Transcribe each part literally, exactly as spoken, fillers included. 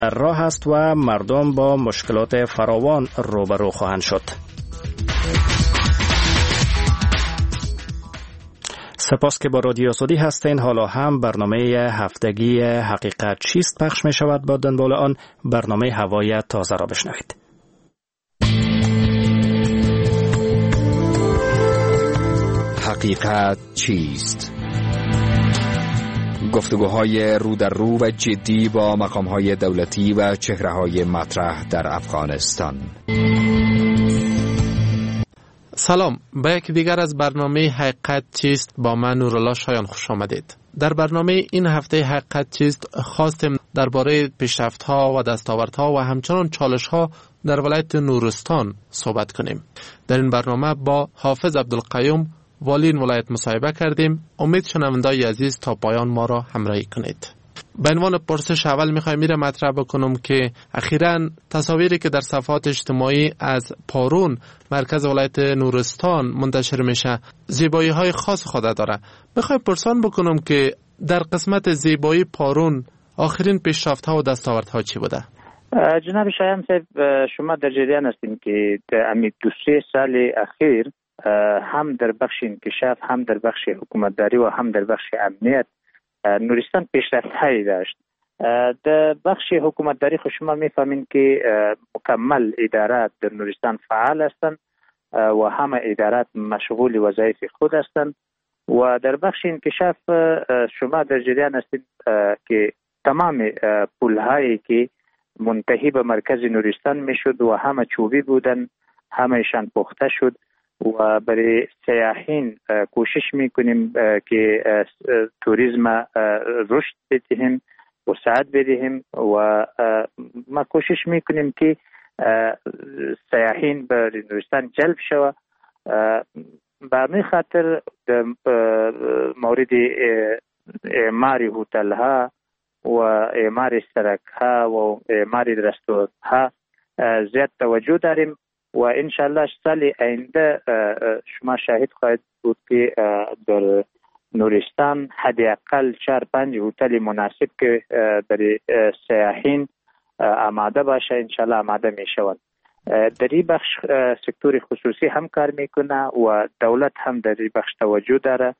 راه است و مردم با مشکلات فراوان روبرو خواهند شد. سپاس که با رادیو سعودی هستین. حالا هم برنامه هفتگی حقیقت چیست پخش می شود. با دنبال آن برنامه هوای تازه را بشنوید. حقیقت چیست؟ گفتگوهای رو در رو و جدی با مقامهای دولتی و چهره‌های مطرح در افغانستان. سلام، به یک دیگر از برنامه حقیقت چیست با من نورالله شایان خوش آمدید. در برنامه این هفته حقیقت چیست خواستیم درباره پیشرفت‌ها و دستاوردها و همچنان چالش‌ها در ولایت نورستان صحبت کنیم. در این برنامه با حافظ عبدالقیوم والی این ولایت مصاحبه کردیم. امید شنوندگان عزیز تا پایان ما را همراهی کنید. به عنوان پرسش اول میخوایم میره مطرح بکنم که اخیراً تصاویری که در صفحات اجتماعی از پارون مرکز ولایت نورستان منتشر میشه زیبایی های خاص خود داره. میخوایم پرسان بکنم که در قسمت زیبایی پارون آخرین پیشرفت ها و دستاورد ها چی بوده؟ جناب شایان صاحب، شما در جریان هستین که در امی دو سه سال اخیر هم در بخش انکشاف، هم در بخش حکومتداری و هم در بخش امنیت نورستان پیشرفت هایی داشت. در بخش حکومتداری خود شما میفهمین که مکمل ادارات در نورستان فعال هستند و همه ادارات مشغول وظایف خود هستند و در بخش انکشاف شما در جریان هستید که تمام پل هایی که منتهی به مرکز نورستان میشد و همه چوبی بودن همهشان پخته شد و برای سیاحین کوشش میکنیم که توریسم رشد بدهیم و سعادت بدهیم و ما کوشش میکنیم که سیاحین به نورستان جلب شود. به همین خاطر مورد اعمار هتل ها و اعمار سرک ها و اعمار رستوران ها زیاد توجه داریم و انشالله سال آینده شما شاهد خواهید بود که در نورستان حداقل چهار پنج هتل مناسب که برای سیاحین آماده باشه انشالله آماده می شود. در این بخش سکتور خصوصی هم کار میکنه و دولت هم در این بخش توجه داره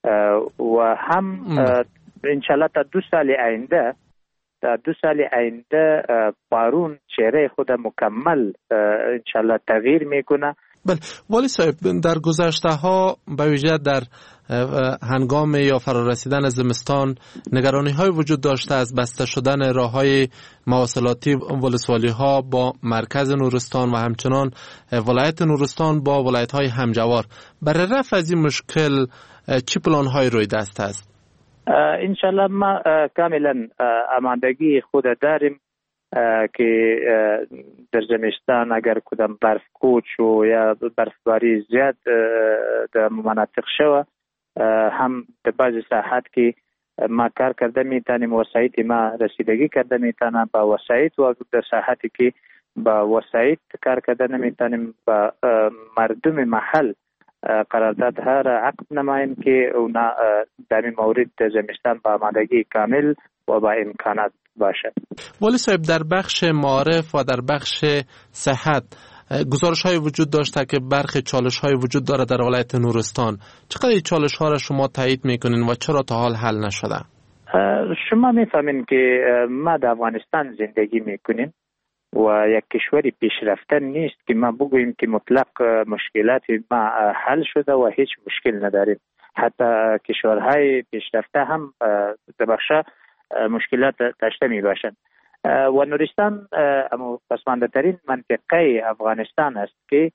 و هم انشالله تا دو سال آینده تا دو سال آینده پارون چهره خود مکمل انشالله تغییر میکنه. بله والی صاحب، در گذشته ها به ویژه در هنگام یا فرارسیدن زمستان نگرانی های وجود داشته از بسته شدن راه های مواصلاتی ولسوالی ها با مرکز نورستان و همچنان ولایت نورستان با ولایت های همجوار. برای رفع از این مشکل چه پلان های روی دست است؟ انشالله ما کاملا آمادگی خود داریم که در زمستان اگر کدام برف کوچ و یا برفباری زیاد در مناطق شود هم در بعضی ساحات که ما کار کرده میتونیم وسایط ما رسیدگی کرده میتونم با وسایط و در ساحاتی که با وسایط کار کرده نمیتونیم با مردم محل قرارداد ها را عقد نماییم که اونا در این مورد زمستان با آمادگی کامل و با امکانات باشه. ولی صاحب، در بخش معارف و در بخش صحت گزارش های وجود داشته که برخی چالش های وجود داره در ولایت نورستان. چقدر این چالش ها را شما تایید میکنین و چرا تا حال حل نشده؟ شما میفهمین که ما در افغانستان زندگی میکنیم و یک کشوری پیشرفته نیست که ما بگوییم که مطلق مشکلات ما حل شده و هیچ مشکل نداریم. حتی کشورهای پیشرفته هم در بخش مشکلات داشته می باشند و نورستان اما پسمانده ترین منطقه افغانستان است که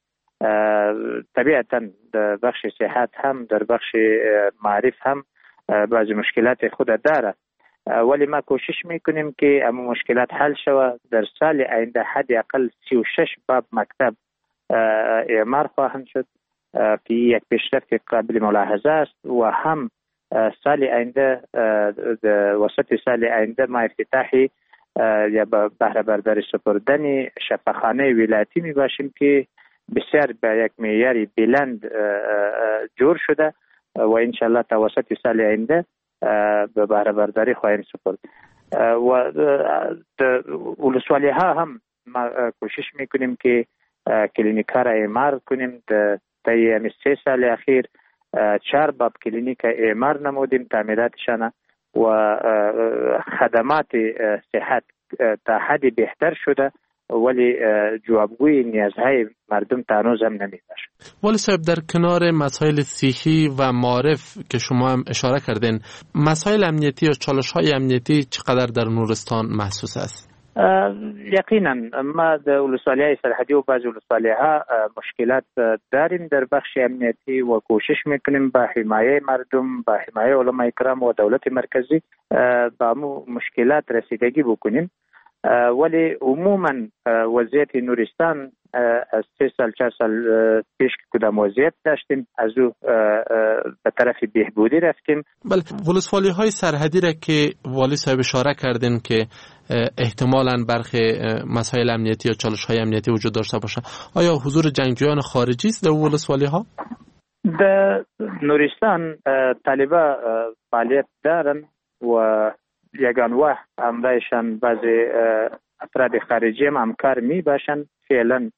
طبیعتا در بخش صحت هم در بخش معرف هم بعضی مشکلات خود داره، ولی ما کوشش میکنیم که اما مشکلات حل شود. در سال آینده حداقل سی و شش باب مکتب اعمار خواهند شد که یک پیشرفت قابل ملاحظه است و هم سال آینده وسط سال آینده ما افتتاحی یا بهره برداری سپردن شفاخانه ولایتی می باشیم که بسیار به یک معیار بلند جور شده و انشالله تا وسط سال آینده به بهره برداری خواهیم سپرد. و ولسوالی ها هم ما کوشش میکنیم که کلینیک ها را اعمار کنیم. طی سه سال اخیر چهار باب کلینیک اعمار نمودیم، تعمیراتشان و خدمات صحت تا حدی بهتر شده، ولی جوابگوی نیازهای مردم تا هنوز هم نمیباشه. ولی صاحب، در کنار مسائل صحی و معارف که شما هم اشاره کردین، مسائل امنیتی و چالش های امنیتی چقدر در نورستان محسوس است؟ یقینا ما در ولسوالی های سرحدی و بعض ولسوالی ها مشکلات داریم در بخش امنیتی و کوشش میکنیم با حمایه مردم، با حمایه علماء کرام و دولت مرکزی با مشکلات رسیدگی بکنیم. ولی عموما وضعیت نورستان از سه سال چهار سال پیش کدام وضعیت داشتیم از او به طرف بهبودی رفتیم. بله، ولسوالی های سرحدی را که والی صاحب اشاره کردین که احتمالاً برخی مسائل امنیتی یا چالش های امنیتی وجود داشته باشه، آیا حضور جنگجویان خارجی است در ولسوالی ها؟ در نورستان طالبا فعالیت دارن و یگان وقت امرایشان بعضی افراد خارجی هم همکار می باشن. فعلا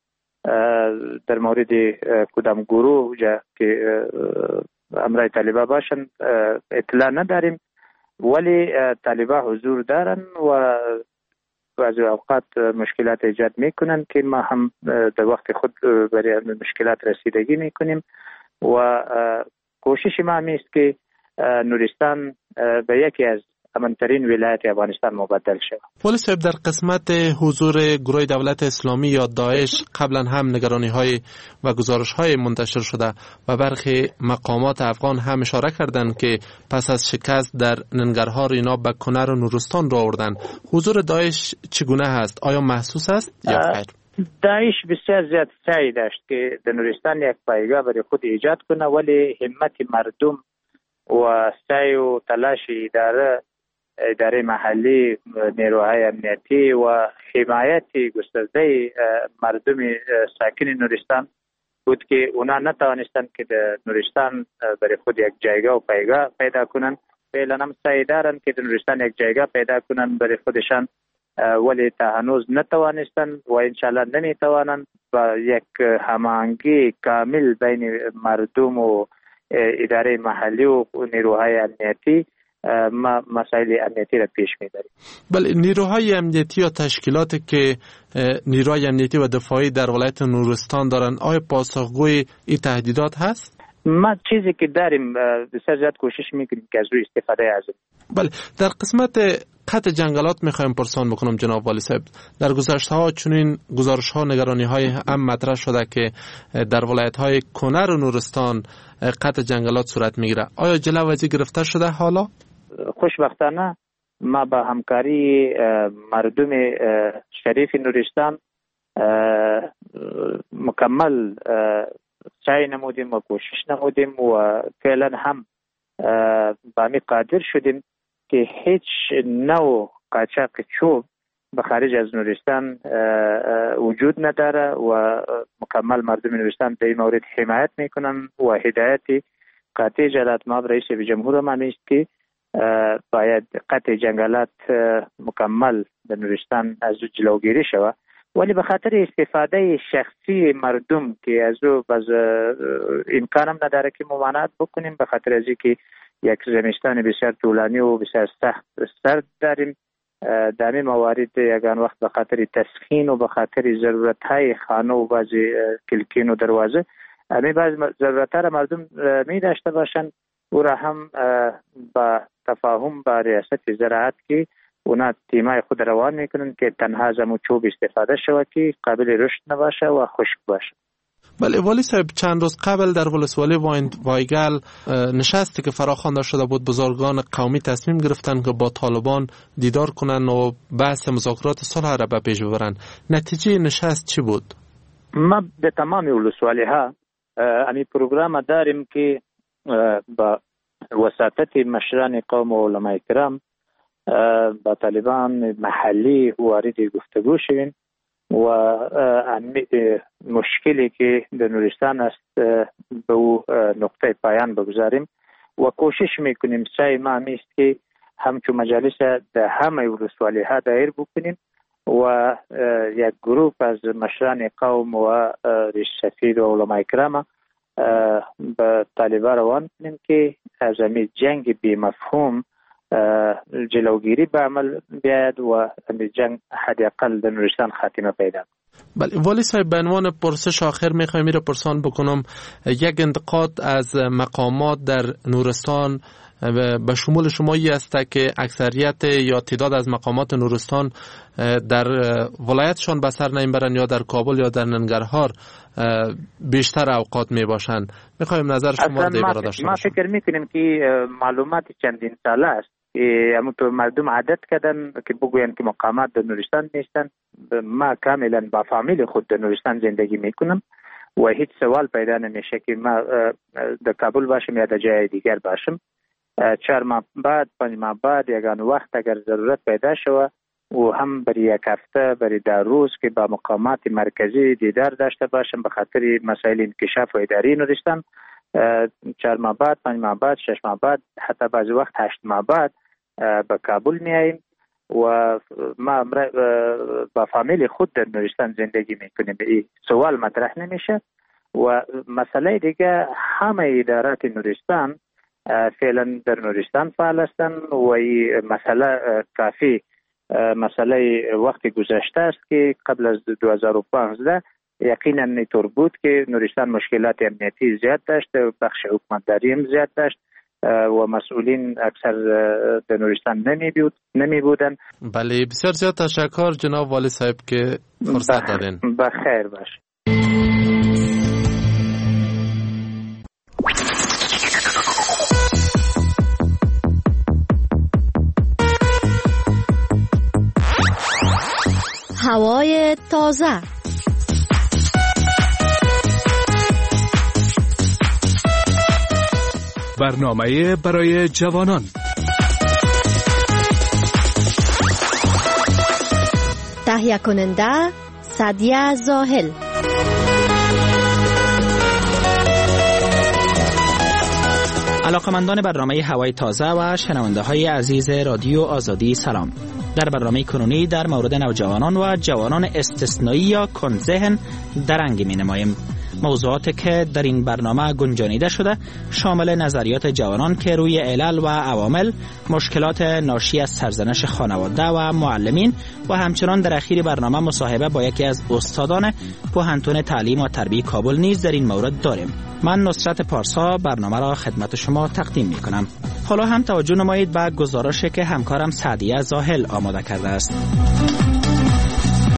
در مورد کدام گروه جا که امرای طالبا باشن اطلاع نداریم، ولی طالبا حضور دارن و بعضی اوقات مشکلات ایجاد میکنن که ما هم در وقت خود برای مشکلات رسیدگی میکنیم و کوشش ما همیست که نورستان به یکی از امن‌ترین ولایت افغانستان مبدل شد. ولی صاحب، در قسمت حضور گروه دولت اسلامی یا داعش قبلا هم نگرانی‌های و گزارش‌های منتشر شده و برخی مقامات افغان هم اشاره کردند که پس از شکست در ننگرهار اینا به کنر و نورستان را آوردن. حضور داعش چگونه هست؟ آیا محسوس است یا خیر؟ داعش بسیار زیاد سعی داشت که در نورستان یک پایگاه برای خود ایجاد کنه، ولی همت مردم و سعی و تلاش اداره اداره محلی، نیروهای امنیتی و حمایت گسترده مردم ساکن نورستان بود که اونا نتوانستند که در نورستان برای خود یک جایگاه و پایگاه پیدا کنند. فعلا هم سعی دارند که در نورستان یک جایگاه پیدا کنند برای خودشان، ولی تا هنوز نتوانستند و انشالله نمیتوانند با یک هماهنگی کامل بین مردم و اداره محلی و نیروهای امنیتی ما مسائل امنیتی را پیش میبریم. بله، نیروهای امنیتی یا تشکیلاتی که نیروهای امنیتی و دفاعی در ولایت نورستان دارن، آیا پاسخگوی این تهدیدات هست؟ ما چیزی که داریم بسیار زیاد کوشش میکنیم که از روی استفاده از. بله، در قسمت قطع جنگلات میخوایم پرسان بکنم جناب والی صاحب. در گذشته ها چنین گزارش ها نگرانی های هم مطرح شده که در ولایت های کنر و نورستان قطع جنگلات صورت میگیره. آیا جلوی گرفته شده حالا؟ خوشبختانه ما با همکاری مردم شریف نورستان مکمل سعی نمودیم و کوشش نمودیم و فعلا هم با می قادر شدیم که هیچ نوع قاچاق چوب به خارج از نورستان وجود نداره و مکمل مردم نورستان به این مورد حمایت میکنن و هدایت قاطع جلالت مآب رئیس جمهور ما است که باید قطع جنگلات مکمل در نورستان از جلوگیری شود، ولی به خاطر استفاده شخصی مردم که از او باز امکان هم نداره که ممانعت بکنیم، به خاطر از اینکه یک زمستان بسیار طولانی و بسیار سخت سرد داریم، در این موارد یگان وقت به خاطر تسخین و به خاطر ضرورت های خانه و بعضی کلکین و دروازه همین بعض ضرورت ها را مردم می داشته باشند او را هم با تفاهم با ریاست زراعت که اونا تیمای خود روان میکنن که تنها زمو چوب استفاده شود که قابل رشد نباشه و خشک باشه. بله والی صاحب، چند روز قبل در ولسوالی وایگل نشستی که فراخوانده شده بود، بزرگان قومی تصمیم گرفتن که با طالبان دیدار کنن و بحث مذاکرات صلح را به پیش ببرن. نتیجه نشست چی بود؟ ما به تمام ولسوالی ها امی پروگرام داریم که با وساطت مشران قوم و علماء کرام با طالبان محلی وارد گفتگو شویم و مشکلی که در نورستان است به او نقطه پایان بگذاریم و کوشش میکنیم. سعی ما همیست که همچون مجالس در همه ولسوالی ها دایر بکنیم و یک گروه از مشران قوم و ریش سفید و علماء کرام به طالبان روان کنیم که از این جنگ بی مفهوم جلوگیری به عمل بیاید و این جنگ حداقل در نورستان خاتمه پیدا. بله والی صاحب، به عنوان پرسش آخر میخوایم میره پرسان بکنم، یک انتقاد از مقامات در نورستان به شمول شمایی است که اکثریت یا تعداد از مقامات نورستان در ولایتشان به سر نمیبرن یا در کابل یا در ننگرهار بیشتر اوقات می باشند. میخوایم نظر شما در این داشته ما فکر میکنیم که معلومات چندین ساله است که همونطور مردم عادت کردن که بگوین که مقامات در نورستان نیستن. ما کاملا با فامیل خود در نورستان زندگی میکنم و هیچ سوال پیدا نمیشه که ما در کابل باشم یا در جای دیگر باشم. چهار ماه بعد پنج ماه بعد یگان وقت اگر ضرورت پیدا شود و هم برای یک هفته برای در روز که با مقامات مرکزی دیدار داشته باشم به خاطر مسائل انکشاف و اداری نورستان، چهار ماه بعد پنج ماه بعد شش ماه بعد حتی بعضی وقت هشت ماه بعد به کابل میاییم و ما با فامیل خود در نورستان زندگی میکنیم. این سوال مطرح نمیشه. و مسئله دیگه همه ادارات نورستان فعلا در نورستان فعال هستند و این مسئله کافی مسئله وقت گذشته است که قبل از دو هزار و پانزده یقینا اینطور بود که نورستان مشکلات امنیتی زیاد داشت، بخش حکومتداری هم زیاد داشت و مسئولین اکثر در نورستان نمی بود نمی بودن. بله بسیار زیاد تشکر جناب والی صاحب که فرصت دادین. بخیر باش. هوای تازه. برنامه برای جوانان. تهیه کننده سعدیه زاهل. علاقمندان برنامه هوای تازه و شنونده های عزیز رادیو آزادی سلام. در برنامه کنونی در مورد نوجوانان و جوانان استثنایی یا کندذهن درنگ می نماییم. موضوعاتی که در این برنامه گنجانیده شده شامل نظریات جوانان که روی علل و عوامل، مشکلات ناشی از سرزنش خانواده و معلمین و همچنان در اخیر برنامه مصاحبه با یکی از استادان پوهنتون تعلیم و تربیت کابل نیز در این مورد داریم. من نصرت پارسا برنامه را خدمت شما تقدیم می کنم. حالا هم توجه نمایید به گزارشی که همکارم سعدیه زاهل آماده کرده است.